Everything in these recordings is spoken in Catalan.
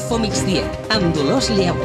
Info Migdia, amb Dolors Lleu.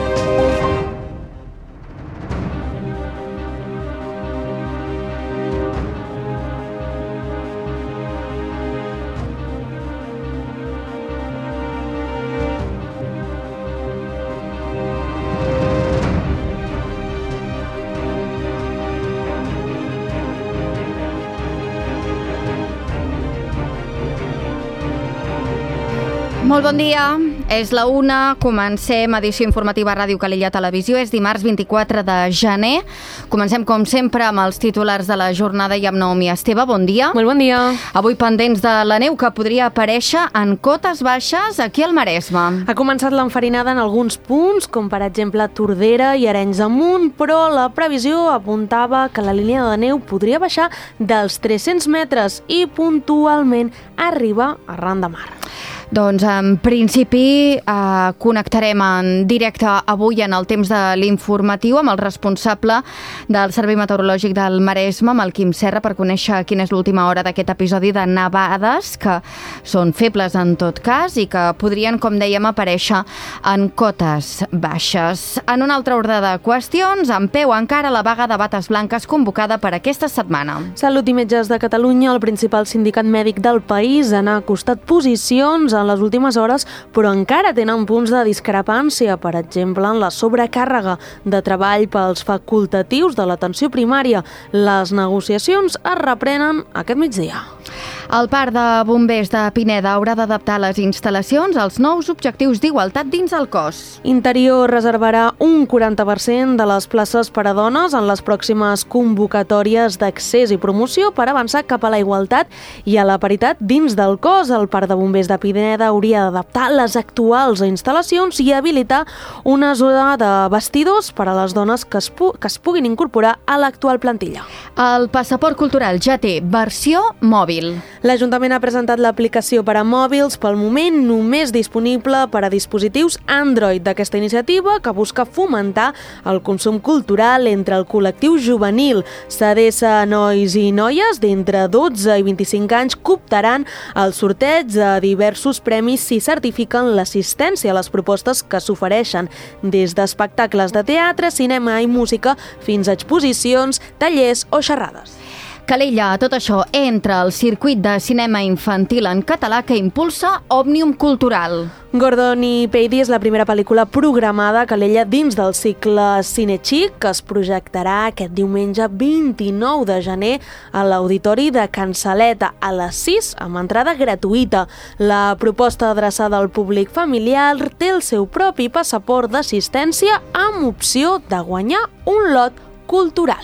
Molt bon dia, és la 1, comencem edició informativa a Ràdio Calella Televisió, és dimarts 24 de gener. Comencem com sempre amb els titulars de la jornada i amb Naomi Esteve, bon dia. Molt bon dia. Avui pendents de la neu que podria aparèixer en cotes baixes aquí al Maresme. Ha començat l'enfarinada en alguns punts, com per exemple Tordera i Arenys de Munt, però la previsió apuntava que la línia de neu podria baixar dels 300 metres i puntualment arribar arran de mar. Doncs en principi connectarem en directe avui en el temps de l'informatiu amb el responsable del Servei Meteorològic del Maresme, amb el Quim Serra, per conèixer quina és l'última hora d'aquest episodi de nevades, que són febles en tot cas i que podrien, com dèiem, aparèixer en cotes baixes. En un altre ordre de qüestions, en peu encara la vaga de bates blanques convocada per aquesta setmana. Salut i Metges de Catalunya, el principal sindicat mèdic del país, han acostat posicions en les últimes hores, però encara tenen punts de discrepància, per exemple, en la sobrecàrrega de treball pels facultatius de l'atenció primària. Les negociacions es reprenen aquest migdia. El Parc de Bombers de Pineda haurà d'adaptar les instal·lacions als nous objectius d'igualtat dins el cos. Interior reservarà un 40% de les places per a dones en les pròximes convocatòries d'accés i promoció per avançar cap a la igualtat i a la paritat dins del cos. El Parc de Bombers de Pineda hauria d'adaptar les actuals instal·lacions i habilitar una zona de vestidors per a les dones que es puguin incorporar a l'actual plantilla. El passaport cultural ja té versió mòbil. L'Ajuntament ha presentat l'aplicació per a mòbils, pel moment només disponible per a dispositius Android. D'aquesta iniciativa, que busca fomentar el consum cultural entre el col·lectiu juvenil. S'adreça a nois i noies d'entre 12 i 25 anys que optaran al sorteig de diversos premis si certifiquen l'assistència a les propostes que s'ofereixen, des d'espectacles de teatre, cinema i música fins a exposicions, tallers o xerrades. Calella, tot això entra al circuit de cinema infantil en català que impulsa Òmnium Cultural. Gordon i Pady és la primera pel·lícula programada a Calella dins del cicle Cinechic, que es projectarà aquest diumenge 29 de gener a l'Auditori de Can Saleta a les 6 amb entrada gratuïta. La proposta adreçada al públic familiar té el seu propi passaport d'assistència amb opció de guanyar un lot cultural.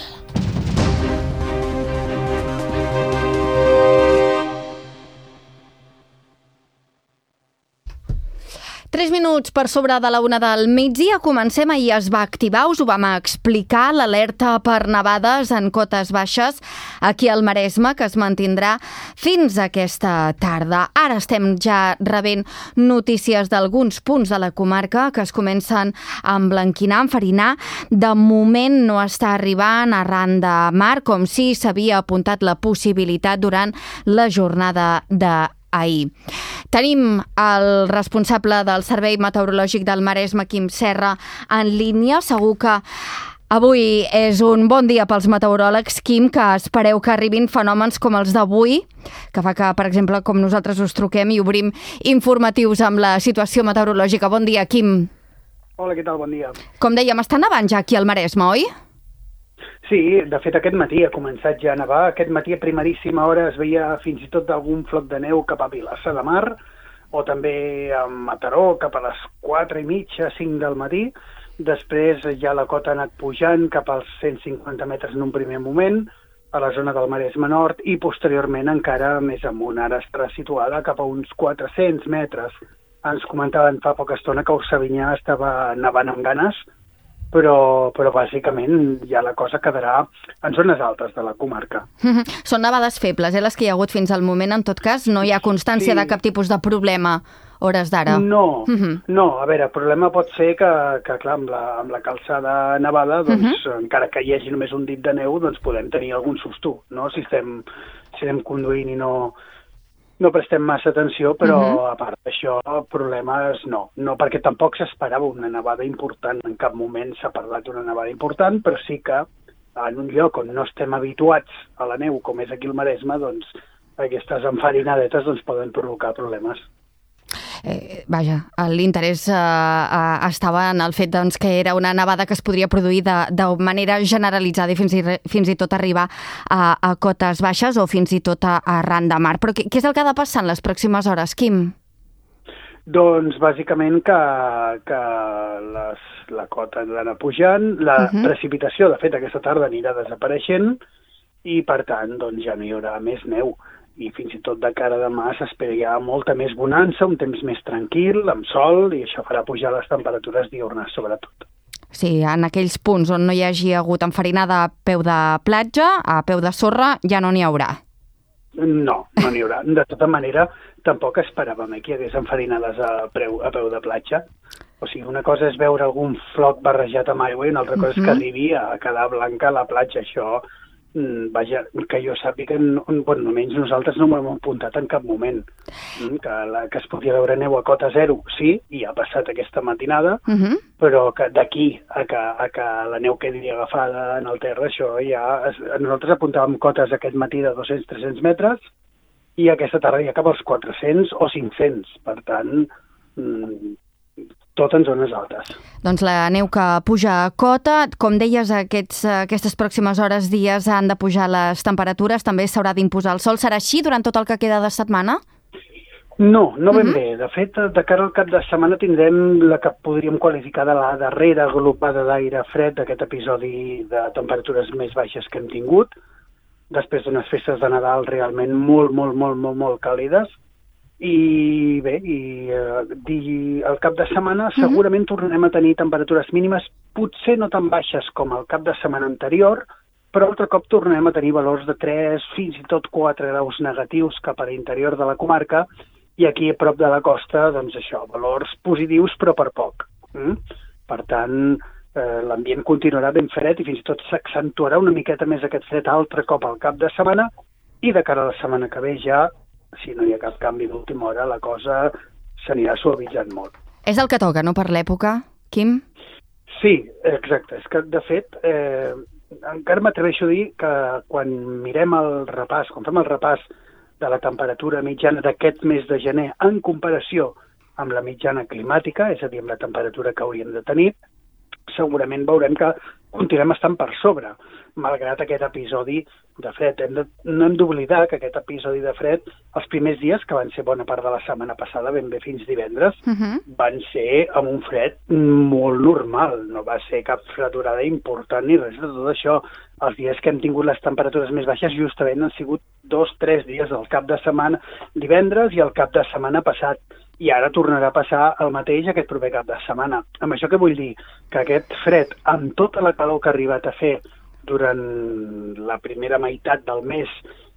3 minuts per sobre de la 1 del migdia. Comencem. Ahir es va activar, us ho vam explicar, l'alerta per nevades en cotes baixes aquí al Maresme, que es mantindrà fins aquesta tarda. Ara estem ja rebent notícies d'alguns punts de la comarca que es comencen a emblanquinar, a enfarinar. De moment no està arribant arran de mar, com si s'havia apuntat la possibilitat durant la jornada d'ahir. Tenim el responsable del Servei Meteorològic del Maresme, Quim Serra, en línia. Segur que avui és un bon dia pels meteoròlegs, Quim, que espereu que arribin fenòmens com els d'avui, que fa que, per exemple, com nosaltres us truquem i obrim informatius amb la situació meteorològica. Bon dia, Quim. Hola, què tal? Bon dia. Com dèiem, està nevant ja aquí al Maresme, oi? Sí, de fet aquest matí ha començat ja a nevar. Aquest matí a primeríssima hora es veia fins i tot algun floc de neu cap a Vilassar de Mar o també a Mataró cap a les 4:30, 5 del matí. Després ja la cota ha anat pujant cap als 150 metres en un primer moment a la zona del Maresme Nord i posteriorment encara més amunt. Ara estarà situada cap a uns 400 metres. Ens comentaven fa poca estona que Ursavinyà estava nevant amb ganes, però bàsicament ja la cosa quedarà en zones altes de la comarca. Són nevades febles, les que hi ha hagut fins al moment. En tot cas, no hi ha constància de cap tipus de problema hores d'ara. No, a veure, el problema pot ser que clar, amb la calçada nevada, doncs, encara que hi hagi només un dit de neu, doncs podem tenir algun susto, no? Si estem conduint i no no prestem massa atenció, però a part d'això, problemes no. No, perquè tampoc s'esperava una nevada important. En cap moment s'ha parlat d'una nevada important, però sí que en un lloc on no estem habituats a la neu, com és aquí al Maresme, doncs aquestes enfarinadetes doncs, poden provocar problemes. Vaja, l'interès estava en el fet doncs, que era una nevada que es podria produir de manera generalitzada i fins i tot arribar a cotes baixes o fins i tot arran de mar. Però què és el que ha de passar en les pròximes hores, Quim? Doncs bàsicament que la cota ha d'anar pujant, la precipitació, de fet, aquesta tarda anirà desapareixent i, per tant, doncs ja no hi haurà més neu. I fins i tot de cara a demà s'espera ja molta més bonança, un temps més tranquil, amb sol, i això farà pujar les temperatures diurnes, sobretot. Sí, en aquells punts on no hi hagi hagut enfarinada a peu de platja, a peu de sorra, ja no n'hi haurà. No n'hi haurà. De tota manera, tampoc esperàvem que hi hagués enfarinades a peu de platja. O sigui, una cosa és veure algun floc barrejat amb aigua i una altra cosa és que arribi a quedar blanca a la platja. Això, vaja, que jo sàpiga, almenys nosaltres no m'ho hem apuntat en cap moment. Que es podia veure neu a cota zero, sí, i ha passat aquesta matinada, però que d'aquí a que la neu quedi agafada en el terra, això ja... Nosaltres apuntàvem cotes aquest matí de 200-300 metres i aquesta tarda ja cap als 400 o 500. Per tant, tot en zones altes. Doncs la neu que puja a cota, com deies, aquestes pròximes hores, dies, han de pujar les temperatures, també s'haurà d'imposar el sol. Serà així durant tot el que queda de setmana? No ben bé. De fet, de cara al cap de setmana tindrem la que podríem qualificar de la darrera aglopada d'aire fred d'aquest episodi de temperatures més baixes que hem tingut, després d'unes festes de Nadal realment molt càlides. I bé, al cap de setmana segurament tornarem a tenir temperatures mínimes potser no tan baixes com el cap de setmana anterior, però altre cop tornarem a tenir valors de 3, fins i tot 4 graus negatius cap a l'interior de la comarca i aquí a prop de la costa, doncs això, valors positius però per poc. Per tant, l'ambient continuarà ben fred i fins i tot s'accentuarà una miqueta més aquest fred altre cop al cap de setmana i de cara a la setmana que ve ja, si no hi ha cap canvi d'última hora, la cosa s'anirà suavitzant molt. És el que toca, no, per l'època, Quim? Sí, exacte. És que, de fet, encara m'atreveixo a dir que quan mirem el repàs, quan fem el repàs de la temperatura mitjana d'aquest mes de gener en comparació amb la mitjana climàtica, és a dir, amb la temperatura que hauríem de tenir, segurament veurem que continuem estant per sobre, malgrat aquest episodi de fred. No hem d'oblidar que aquest episodi de fred, els primers dies, que van ser bona part de la setmana passada, ben bé fins divendres, van ser amb un fred molt normal, no va ser cap fredurada important ni res de tot això. Els dies que hem tingut les temperatures més baixes justament han sigut 2-3 dies al cap de setmana, divendres i el cap de setmana passat. I ara tornarà a passar el mateix aquest proper cap de setmana. Amb això què vull dir? Que aquest fred, amb tota la calor que ha arribat a fer durant la primera meitat del mes,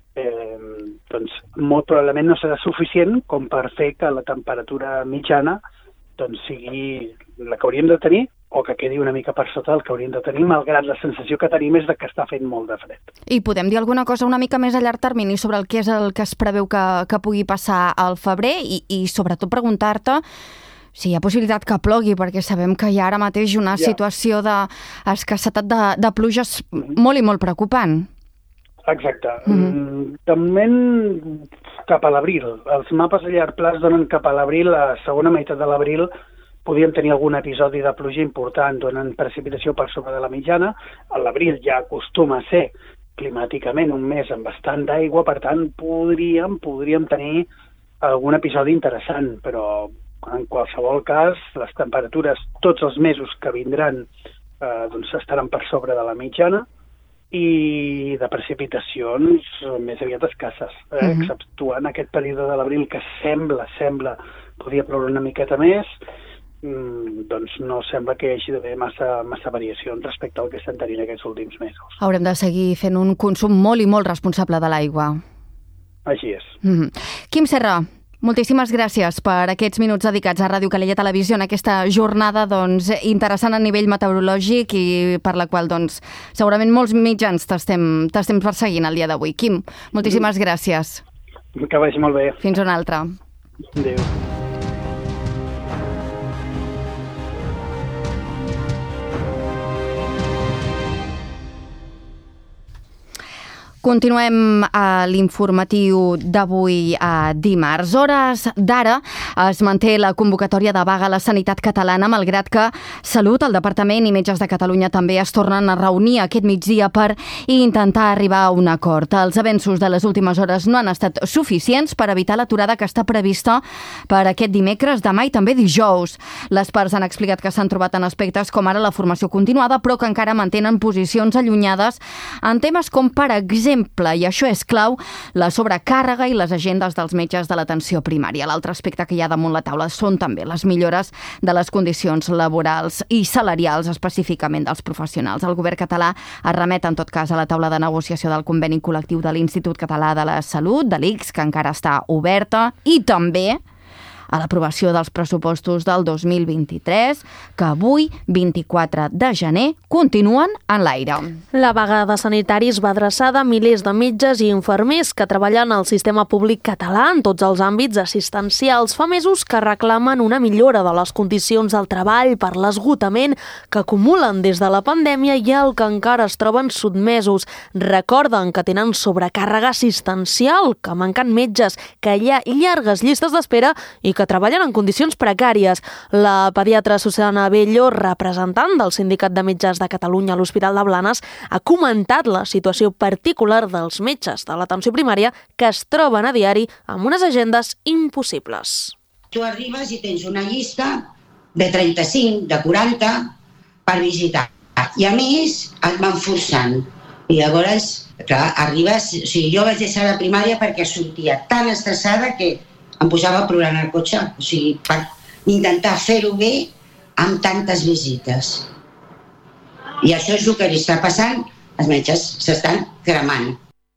doncs molt probablement no serà suficient com per fer que la temperatura mitjana doncs sigui la que hauríem de tenir o que quedi una mica per sota del que hauríem de tenir, malgrat la sensació que tenim és que està fent molt de fred. I podem dir alguna cosa una mica més a llarg termini sobre el que és el que es preveu que pugui passar al febrer i sobretot preguntar-te si hi ha possibilitat que plogui, perquè sabem que hi ha ara mateix una situació d'escassetat de pluges molt i molt preocupant. Exacte. De moment, cap a l'abril. Els mapes a llarg plaç donen cap a l'abril, la segona meitat de l'abril, podíem tenir algun episodi de pluja important donant precipitació per sobre de la mitjana. A l'abril ja acostuma a ser climàticament un mes amb bastant d'aigua, per tant, podríem tenir algun episodi interessant, però en qualsevol cas, les temperatures tots els mesos que vindran doncs estaran per sobre de la mitjana i de precipitacions més aviat escasses, exceptuant aquest període de l'abril que sembla podia ploure una miqueta més, doncs no sembla que hi hagi d'haver massa variacions respecte al que estem tenint aquests últims mesos. Haurem de seguir fent un consum molt i molt responsable de l'aigua. Així és. Quim Serra, moltíssimes gràcies per aquests minuts dedicats a Ràdio Calella Televisió en aquesta jornada doncs, interessant a nivell meteorològic i per la qual doncs, segurament molts mitjans t'estem perseguint el dia d'avui. Quim, moltíssimes gràcies. Que vagi molt bé. Fins una altra. Adéu. Continuem a l'informatiu d'avui dimarts. Hores d'ara es manté la convocatòria de vaga a la sanitat catalana, malgrat que Salut, el Departament i Metges de Catalunya també es tornen a reunir aquest migdia per intentar arribar a un acord. Els avenços de les últimes hores no han estat suficients per evitar l'aturada que està prevista per aquest dimecres, demà i també dijous. Les parts han explicat que s'han trobat en aspectes com ara la formació continuada, però que encara mantenen posicions allunyades en temes com, per exemple, i això és clau, la sobrecàrrega i les agendes dels metges de l'atenció primària. L'altre aspecte que hi ha damunt la taula són també les millores de les condicions laborals i salarials, específicament dels professionals. El govern català es remet, en tot cas, a la taula de negociació del conveni col·lectiu de l'Institut Català de la Salut, de l'ICS, que encara està oberta, i també a l'aprovació dels pressupostos del 2023, que avui, 24 de gener, continuen en l'aire. La vaga de sanitaris va adreçada a milers de metges i infermers que treballen al sistema públic català en tots els àmbits assistencials. Fa mesos que reclamen una millora de les condicions del treball per l'esgotament que acumulen des de la pandèmia i al que encara es troben sotmesos. Recorden que tenen sobrecàrrega assistencial, que manquen metges, que hi ha llargues llistes d'espera i que treballen en condicions precàries. La pediatra Susana Bello, representant del Sindicat de Metges de Catalunya a l'Hospital de Blanes, ha comentat la situació particular dels metges de l'atenció primària que es troben a diari amb unes agendes impossibles. Tu arribes i tens una llista de 35, de 40 per visitar. I a més et van forçant. I llavors, clar, arribes... O sigui, jo vaig deixar la primària perquè sortia tan estressada que em posava a plorar en el cotxe, o sigui, per intentar fer-ho bé amb tantes visites. I això és el que li està passant, els metges s'estan cremant.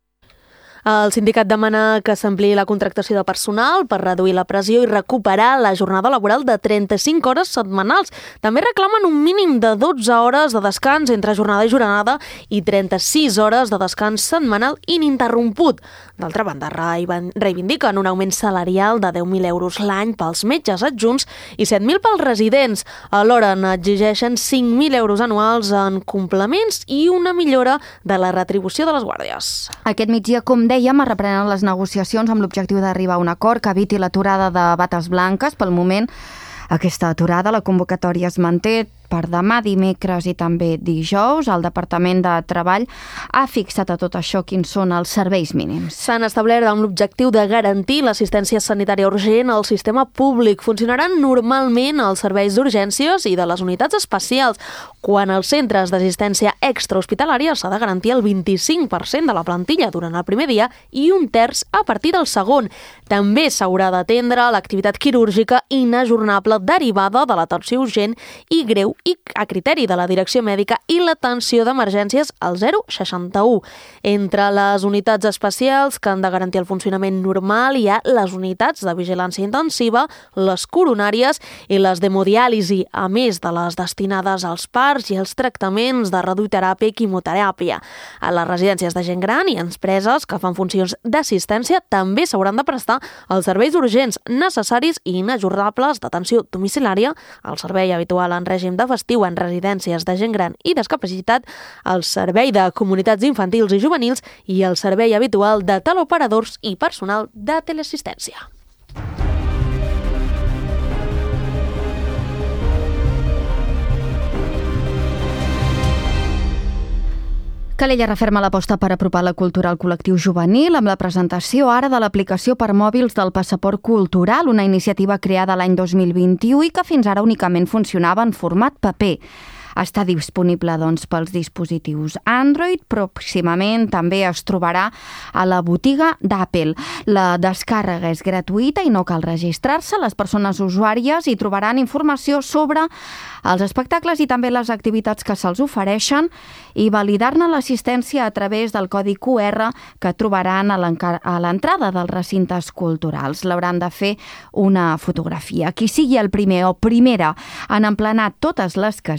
El sindicat demana que s'ampliï la contractació de personal per reduir la pressió i recuperar la jornada laboral de 35 hores setmanals. També reclamen un mínim de 12 hores de descans entre jornada i jornada i 36 hores de descans setmanal ininterromput. D'altra banda, reivindiquen un augment salarial de 10.000 euros l'any pels metges adjunts i 7.000 pels residents. Alhora n'exigeixen 5.000 euros anuals en complements i una millora de la retribució de les guàrdies. Aquest migdia, com dèiem, es reprenen les negociacions amb l'objectiu d'arribar a un acord que eviti l'aturada de bates blanques. Pel moment, aquesta aturada, la convocatòria es manté per demà, dimecres i també dijous. El Departament de Treball ha fixat a tot això quins són els serveis mínims. S'han establert amb l'objectiu de garantir l'assistència sanitària urgent al sistema públic. Funcionaran normalment els serveis d'urgències i de les unitats especials. Quan als centres d'assistència extrahospitalària s'ha de garantir el 25% de la plantilla durant el primer dia i un terç a partir del segon. També s'haurà d'atendre l'activitat quirúrgica inajornable derivada de l'atenció urgent i greu i a criteri de la direcció mèdica i l'atenció d'emergències al 061. Entre les unitats especials que han de garantir el funcionament normal hi ha les unitats de vigilància intensiva, les coronàries i les d'hemodiàlisi, a més de les destinades als parts i els tractaments de radioteràpia i quimioteràpia. A les residències de gent gran i empreses que fan funcions d'assistència també s'hauran de prestar els serveis urgents necessaris i inajornables d'atenció domiciliària, el servei habitual en règim de festiu en residències de gent gran i discapacitat, el servei de comunitats infantils i juvenils i el servei habitual de teleoperadors i personal de teleassistència. Calella referma l'aposta per apropar la cultura al col·lectiu juvenil amb la presentació ara de l'aplicació per mòbils del Passaport Cultural, una iniciativa creada l'any 2021 i que fins ara únicament funcionava en format paper. Està disponible pels dispositius Android, pròximament també es trobarà a la botiga d'Apple. La descàrrega és gratuïta i no cal registrar-se. Les persones usuàries hi trobaran informació sobre els espectacles i també les activitats que se'ls ofereixen i validar-ne l'assistència a través del codi QR que trobaran a l'entrada dels recintes culturals. L'hauran de fer una fotografia. Qui sigui el primer o primera en emplenar totes les caselles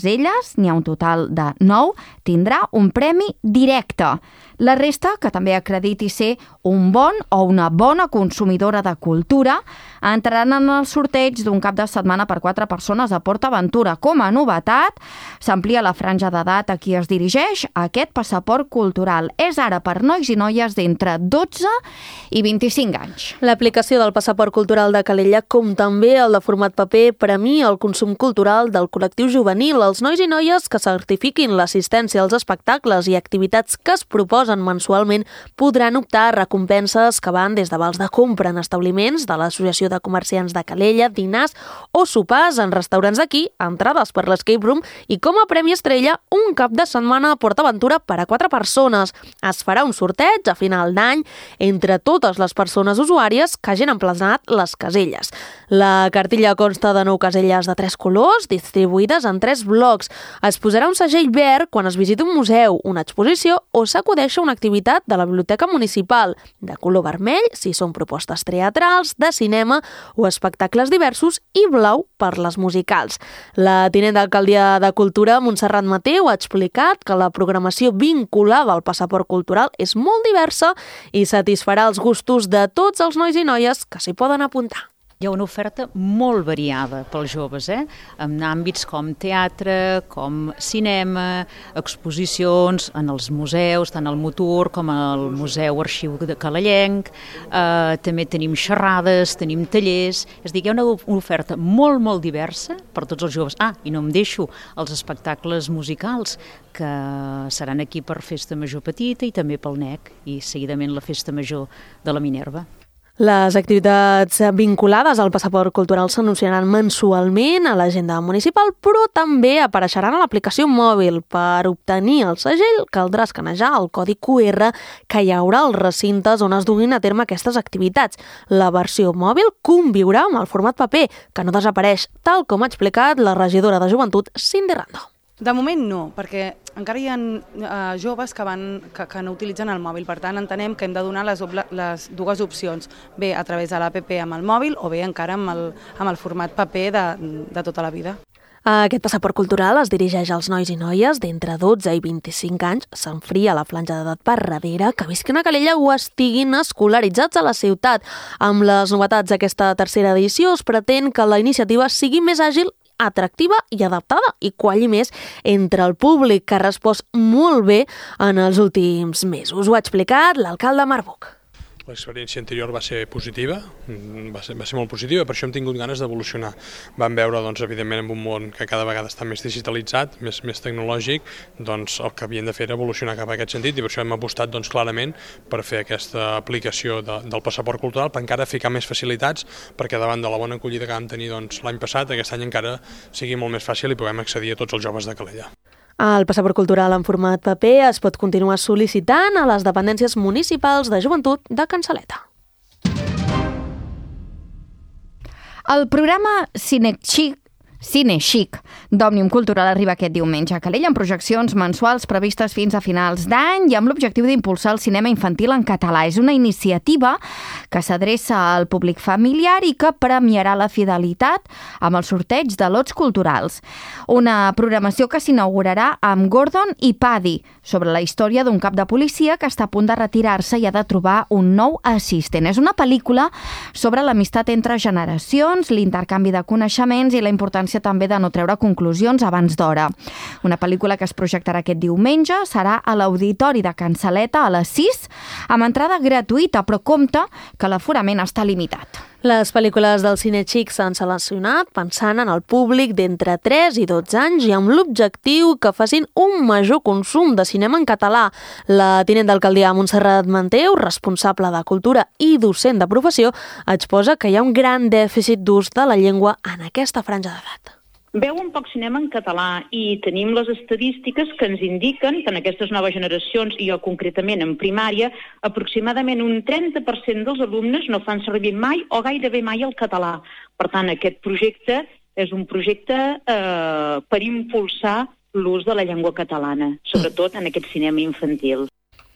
d'elles, n'hi ha un total de 9, tindrà un premi directe. La resta, que també acrediti ser un bon o una bona consumidora de cultura, entraran en el sorteig d'un cap de setmana per 4 persones a PortAventura. Com a novetat, s'amplia la franja d'edat a qui es dirigeix aquest passaport cultural. És ara per nois i noies d'entre 12 i 25 anys. L'aplicació del passaport cultural de Calella, com també el de format paper, premia el consum cultural del col·lectiu juvenil. Els nois i noies que certifiquin l'assistència als espectacles i activitats que es proposen mensualment podran optar a recompenses que van des de vals de compra en establiments de l'Associació de Comerciants de Calella, dinars o sopars en restaurants d'aquí, entrades per l'Escape Room i, com a premi estrella, un cap de setmana a PortAventura per a 4 persones. Es farà un sorteig a final d'any entre totes les persones usuàries que hagin emplaçat les caselles. La cartilla consta de 9 caselles de 3 colors, distribuïdes en 3 blocs. Es posarà un segell verd quan es visita un museu, una exposició o s'acudeix una activitat de la Biblioteca Municipal, de color vermell si són propostes teatrals, de cinema o espectacles diversos, i blau per les musicals. La tinent d'alcaldia de Cultura, Montserrat Mateu, ha explicat que la programació vinculada al passaport cultural és molt diversa i satisfarà els gustos de tots els nois i noies que s'hi poden apuntar. Hi ha una oferta molt variada pels joves, en àmbits com teatre, com cinema, exposicions en els museus, tant al Motur com al Museu Arxiu de Calellenc, també tenim xerrades, tenim tallers, és a dir, hi ha una oferta molt, molt diversa per tots els joves. I no em deixo els espectacles musicals, que seran aquí per Festa Major Petita i també pel NEC, i seguidament la Festa Major de la Minerva. Les activitats vinculades al passaport cultural s'anunciaran mensualment a l'agenda municipal, però també apareixeran a l'aplicació mòbil. Per obtenir el segell caldrà escanejar el codi QR que hi haurà als recintes on es duguin a terme aquestes activitats. La versió mòbil conviurà amb el format paper, que no desapareix, tal com ha explicat la regidora de Joventut, Cindy Rando. De moment no, perquè encara hi ha joves que no utilitzen el mòbil. Per tant, entenem que hem de donar les dues opcions, bé a través de l'APP amb el mòbil o bé encara amb el format paper de tota la vida. Aquest passaport cultural es dirigeix als nois i noies d'entre 12 i 25 anys, s'enfria la franja d'edat per darrere, que visquin a Calella o estiguin escolaritzats a la ciutat. Amb les novetats d'aquesta tercera edició es pretén que la iniciativa sigui més àgil, atractiva i adaptada i qualli més entre el públic, que ha respost molt bé en els últims mesos. Ho ha explicat l'alcalde Marc Buch. L'experiència anterior va ser positiva, va ser molt positiva, per això hem tingut ganes d'evolucionar. Vam veure, evidentment, en un món que cada vegada està més digitalitzat, més tecnològic, el que havien de fer era evolucionar cap a aquest sentit, i per això hem apostat clarament per fer aquesta aplicació del passaport cultural, per encara ficar més facilitats, perquè davant de la bona acollida que vam tenir l'any passat, aquest any encara sigui molt més fàcil i puguem accedir a tots els joves de Calella. El passaport cultural en format paper es pot continuar sol·licitant a les dependències municipals de joventut de Cansaleta. El programa Cine Chic d'Òmnium Cultural arriba aquest diumenge a Calella amb projeccions mensuals previstes fins a finals d'any i amb l'objectiu d'impulsar el cinema infantil en català. És una iniciativa que s'adreça al públic familiar i que premiarà la fidelitat amb el sorteig de lots culturals. Una programació que s'inaugurarà amb Gordon i Paddy, sobre la història d'un cap de policia que està a punt de retirar-se i ha de trobar un nou assistent. És una pel·lícula sobre l'amistat entre generacions, l'intercanvi de coneixements i la importància també de no treure conclusions abans d'hora. Una pel·lícula que es projectarà aquest diumenge serà a l'Auditori de Cansaleta a les 6, amb entrada gratuïta, però compte que l'aforament està limitat. Les pel·lícules del Cine Chic s'han seleccionat pensant en el públic d'entre 3 i 12 anys i amb l'objectiu que facin un major consum de cinema en català. La tinent d'alcaldia Montserrat Mateu, responsable de cultura i docent de professió, exposa que hi ha un gran dèficit d'ús de la llengua en aquesta franja d'edat. Veuen poc cinema en català i tenim les estadístiques que ens indiquen que en aquestes noves generacions, i jo concretament en primària, aproximadament un 30% dels alumnes no fan servir mai o gairebé mai el català. Per tant, aquest projecte és un projecte per impulsar l'ús de la llengua catalana, sobretot en aquest cinema infantil.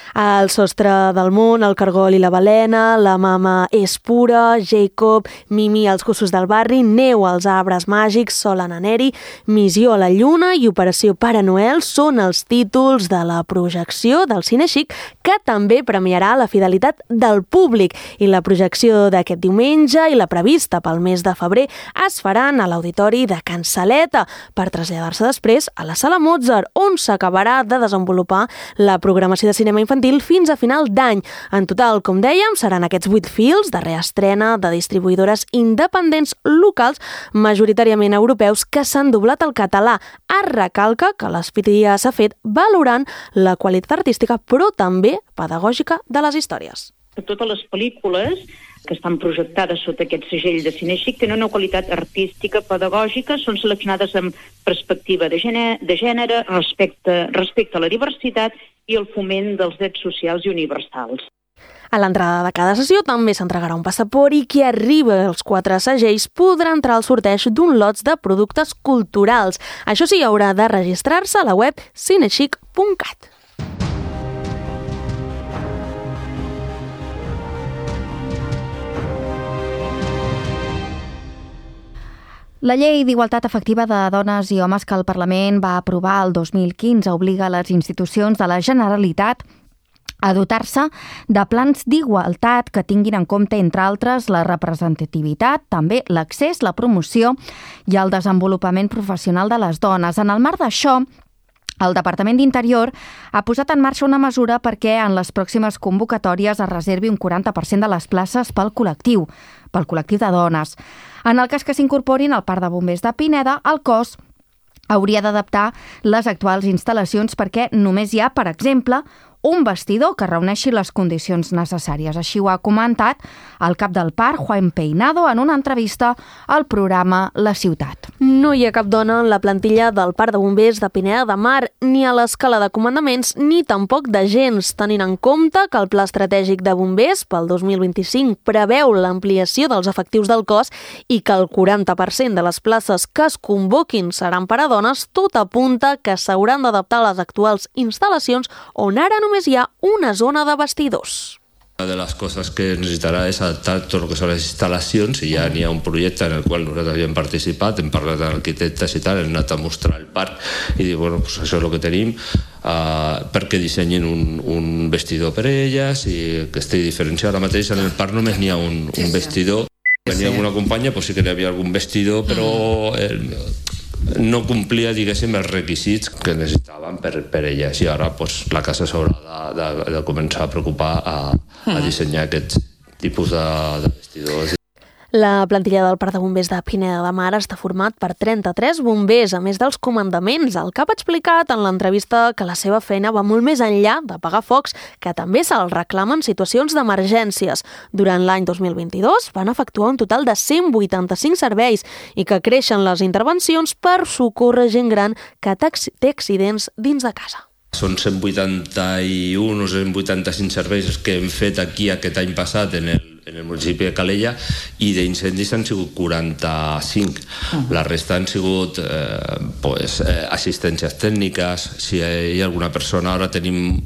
El sostre del món, el cargol i la balena, la mama és pura, Jacob, Mimi, els gossos del barri, Neu, els arbres màgics, Sol en Aneri, Missió a la lluna i Operació Pare Noel són els títols de la projecció del Cine Xic, que també premiarà la fidelitat del públic. I la projecció d'aquest diumenge i la prevista pel mes de febrer es faran a l'Auditori de Can Saleta per traslladar-se després a la Sala Mozart, on s'acabarà de desenvolupar la programació de cinema infantil fins a final d'any. En total, com dèiem, seran aquests 8 films de reestrena de distribuïdores independents locals, majoritàriament europeus, que s'han doblat al català. Es recalca que l'Espitria s'ha fet valorant la qualitat artística, però també pedagògica de les històries. Totes les pel·lícules que estan projectades sota aquest segell de Cine Xic tenen una qualitat artística, pedagògica, són seleccionades amb perspectiva de gènere, respecte a la diversitat i el foment dels drets socials i universals. A l'entrada de cada sessió també s'entregarà un passaport i qui arriba als 4 segells podrà entrar al sorteig d'un lots de productes culturals. Això sí, haurà de registrar-se a la web cinexic.cat. La llei d'igualtat efectiva de dones i homes que el Parlament va aprovar el 2015 obliga les institucions de la Generalitat a dotar-se de plans d'igualtat que tinguin en compte, entre altres, la representativitat, també l'accés, la promoció i el desenvolupament professional de les dones. En el marc d'això, el Departament d'Interior ha posat en marxa una mesura perquè en les pròximes convocatòries es reservi un 40% de les places pel col·lectiu de dones. En el cas que s'incorporin al Parc de Bombers de Pineda, el cos hauria d'adaptar les actuals instal·lacions perquè només hi ha, per exemple, un vestidor que reuneixi les condicions necessàries. Així ho ha comentat el cap del parc, Juan Peinado, en una entrevista al programa La Ciutat. No hi ha cap dona en la plantilla del Parc de Bombers de Pineda de Mar, ni a l'escala de comandaments, ni tampoc d'agents, tenint en compte que el Pla Estratègic de Bombers pel 2025 preveu l'ampliació dels efectius del cos i que el 40% de les places que es convoquin seran per a dones, tot apunta que s'hauran d'adaptar a les actuals instal·lacions on ara només hi ha una zona de vestidors. Una de les coses que necessitarà és adaptar tot el que són les instal·lacions, i ja n'hi ha un projecte en el qual nosaltres havíem participat, hem parlat d'arquitectes i tal, hem anat a mostrar el parc i dir, bueno, pues això és el que tenim, perquè dissenyin un vestidor per elles i que estigui diferenciat. Ara mateix en el parc només n'hi ha un vestidor. Venia amb una companya, pues sí que hi havia algun vestidor, però no complia, diguéssim, els requisits que necessitaven per elles, i ara pues, la casa s'haurà de començar a preocupar a dissenyar aquests tipus de vestidors. La plantilla del Parc de Bombers de Pineda de Mar està format per 33 bombers, a més dels comandaments. El cap ha explicat en l'entrevista que la seva feina va molt més enllà d'apagar focs, que també se'ls reclamen situacions d'emergències. Durant l'any 2022 van efectuar un total de 185 serveis i que creixen les intervencions per socórrer gent gran que té accidents dins de casa. Són 181 o 185 serveis que hem fet aquí aquest any passat en el municipi de Calella, i d'incendis han sigut 45. La resta han sigut assistències tècniques. Si hi ha alguna persona, ara tenim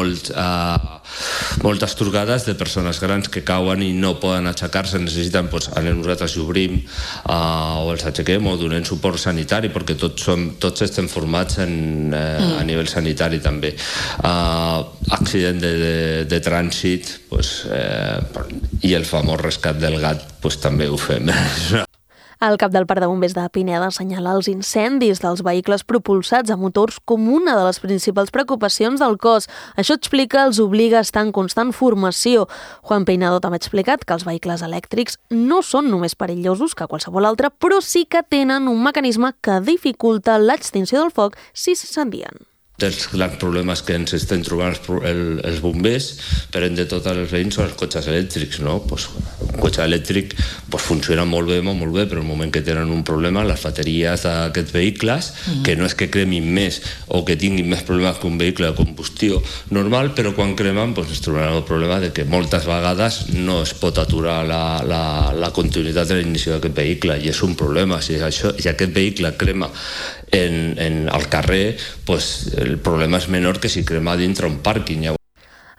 moltes trucades de persones grans que cauen i no poden aixecar-se, necessiten, anem nosaltres i obrim, o els aixequem o donem suport sanitari, perquè tots estem formats a nivell sanitari també. Accident de trànsit i el famós rescat del gat també ho fem. El cap del Parc de Bombers de Pineda assenyala els incendis dels vehicles propulsats a motors com una de les principals preocupacions del cos. Això explica els obliga a estar en constant formació. Juan Peinado també ha explicat que els vehicles elèctrics no són només perillosos que qualsevol altre, però sí que tenen un mecanisme que dificulta l'extinció del foc si s'incendien. dels grans problemes que ens estem trobant els bombers, però de tots els veïns són els cotxes elèctrics, no? Un cotxe elèctric funciona molt bé, però el moment que tenen un problema, les bateries d'aquests vehicles, que no és que cremin més o que tinguin més problemes que un vehicle de combustió normal, però quan cremen es trobaran el problema de que moltes vegades no es pot aturar la continuïtat de l'inici d'aquest vehicle, i és un problema. Si aquest vehicle crema al carrer, el problema és menor que si crema dintre un pàrquing.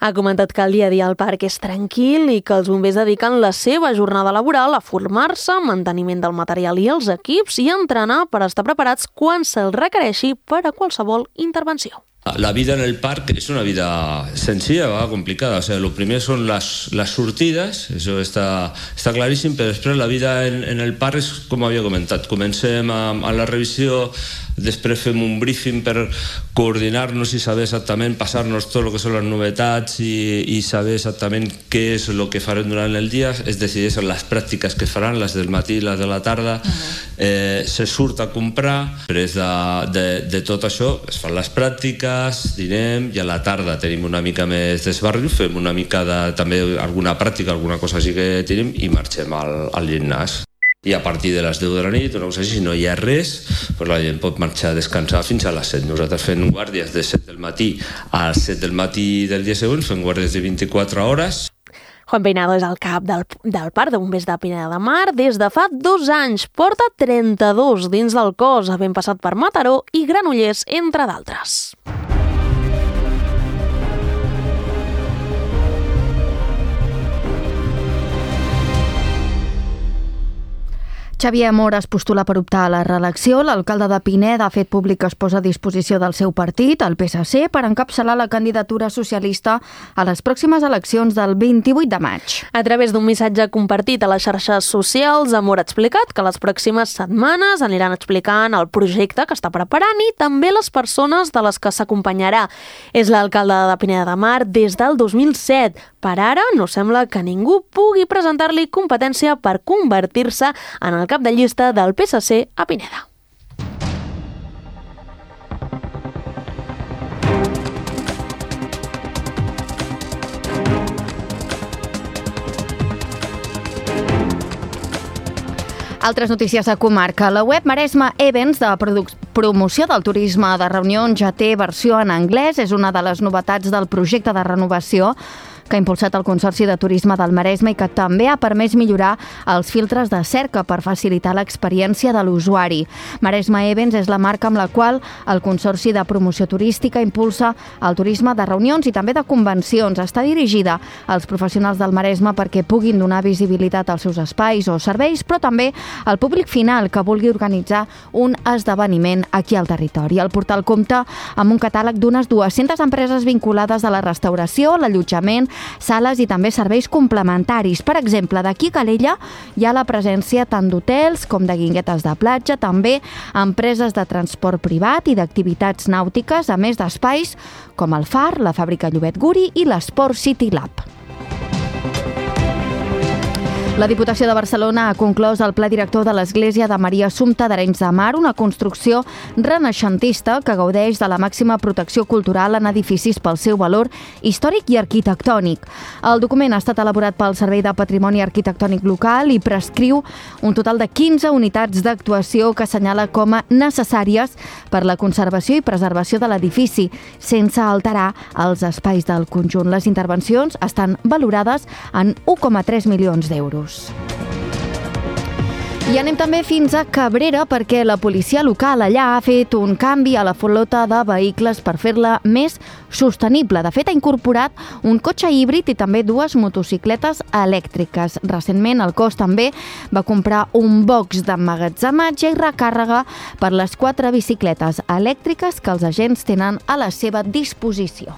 Ha comentat que el dia a dia al parc és tranquil i que els bombers dediquen la seva jornada laboral a formar-se, manteniment del material i els equips i entrenar per estar preparats quan se'ls requereixi per a qualsevol intervenció. La vida en el parc es una vida sencilla, complicada. O sea, lo primero son las sortides, eso está claríssim, però després la vida en el parc és com havia comentat. Comencem a la revisió, després fem un briefing per coordinar-nos i saber exactament, passar-nos tot el que són les novetats i saber exactament què és el que farem durant el dia. Es decideixen les pràctiques que faran, les del matí i les de la tarda. Se surt a comprar, després de tot això es fan les pràctiques, dinem, i a la tarda tenim una mica més d'esbarri, fem una mica també alguna pràctica, alguna cosa així que tenim i marxem al gimnàs. I a partir de les 10 de la nit, una cosa així, si no hi ha res, doncs la gent pot marxar a descansar fins a les 7. Nosaltres fem guàrdies de 7 del matí a 7 del matí del dia següent, fem guàrdies de 24 hores. Juan Peinado és el cap del Parc de Bombers de Pineda de Mar des de fa 2 anys. Porta 32 dins del cos, havent passat per Mataró i Granollers, entre d'altres. Xavier Amor es postula per optar a la reelecció. L'alcalde de Pineda ha fet públic que es posa a disposició del seu partit, el PSC, per encapçalar la candidatura socialista a les pròximes eleccions del 28 de maig. A través d'un missatge compartit a les xarxes socials, Amor ha explicat que les pròximes setmanes aniran explicant el projecte que està preparant i també les persones de les que s'acompanyarà. És l'alcalde de Pineda de Mar des del 2007. Per ara, no sembla que ningú pugui presentar-li competència per convertir-se en el cap de llista del PSC a Pineda. Altres notícies de comarca. La web Maresme Events de promoció del turisme de reunions ja té versió en anglès. És una de les novetats del projecte de renovació que ha impulsat el Consorci de Turisme del Maresme i que també ha permès millorar els filtres de cerca per facilitar l'experiència de l'usuari. Maresme Events és la marca amb la qual el Consorci de Promoció Turística impulsa el turisme de reunions i també de convencions. Està dirigida als professionals del Maresme perquè puguin donar visibilitat als seus espais o serveis, però també al públic final que vulgui organitzar un esdeveniment aquí al territori. El portal compta amb un catàleg d'unes 200 empreses vinculades a la restauració, l'allotjament, sales i també serveis complementaris. Per exemple, d'aquí a Calella hi ha la presència tant d'hotels com de guinguetes de platja, també empreses de transport privat i d'activitats nàutiques, a més d'espais com el Far, la Fàbrica Llobet Guri i l'Sport City Lab. La Diputació de Barcelona ha conclòs el pla director de l'Església de Maria Assumpta d'Arenys de Mar, una construcció renaixentista que gaudeix de la màxima protecció cultural en edificis pel seu valor històric i arquitectònic. El document ha estat elaborat pel Servei de Patrimoni Arquitectònic Local i prescriu un total de 15 unitats d'actuació que assenyala com a necessàries per la conservació i preservació de l'edifici, sense alterar els espais del conjunt. Les intervencions estan valorades en 1,3 milions d'euros. I anem també fins a Cabrera perquè la policia local allà ha fet un canvi a la flota de vehicles per fer-la més sostenible. De fet, ha incorporat un cotxe híbrid i també 2 motocicletes elèctriques. Recentment, el cos també va comprar un box d'emmagatzematge i recàrrega per les 4 bicicletes elèctriques que els agents tenen a la seva disposició.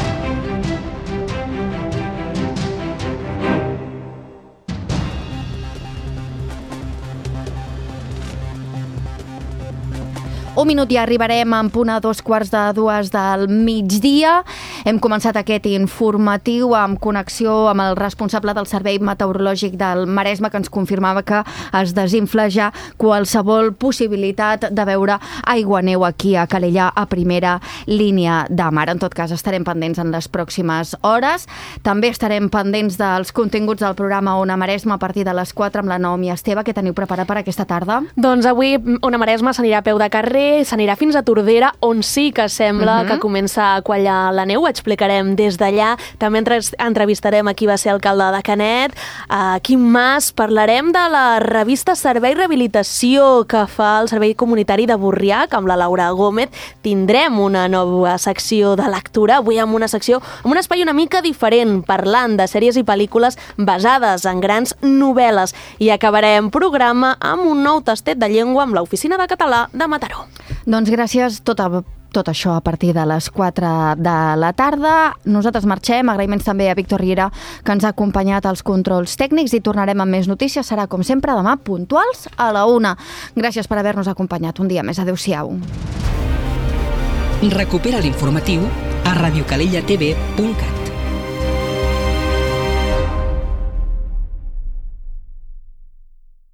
Un minut i arribarem en punt a 2:15 del migdia. Hem començat aquest informatiu amb connexió amb el responsable del Servei Meteorològic del Maresme, que ens confirmava que es desinfla ja qualsevol possibilitat de veure aigua-neu aquí a Calella a primera línia de mar. En tot cas, estarem pendents en les pròximes hores. També estarem pendents dels continguts del programa Ona Maresme a partir de les 4 amb la Naomi Esteve. Què teniu preparat per aquesta tarda? Doncs avui Ona Maresme s'anirà a peu de carrer, s'anirà fins a Tordera, on sí que sembla que comença a quallar la neu. explicarem des d'allà. També entrevistarem a qui va ser alcalde de Canet, a Quim Mas, parlarem de la revista Servei Rehabilitació que fa el Servei Comunitari de Borriac amb la Laura Gómez. Tindrem una nova secció de lectura, avui amb una secció, amb un espai una mica diferent, parlant de sèries i pel·lícules basades en grans novel·les. I acabarem programa amb un nou tastet de llengua amb l'Oficina de Català de Mataró. Doncs gràcies, tot això a partir de les 4 de la tarda. Nosaltres marxem, agraïments també a Víctor Riera, que ens ha acompanyat als controls tècnics, i tornarem amb més notícies. Serà, com sempre, demà, puntuals a la 1. Gràcies per haver-nos acompanyat un dia més. Adéu-siau. Recupera l'informatiu a radiocalellatv.cat.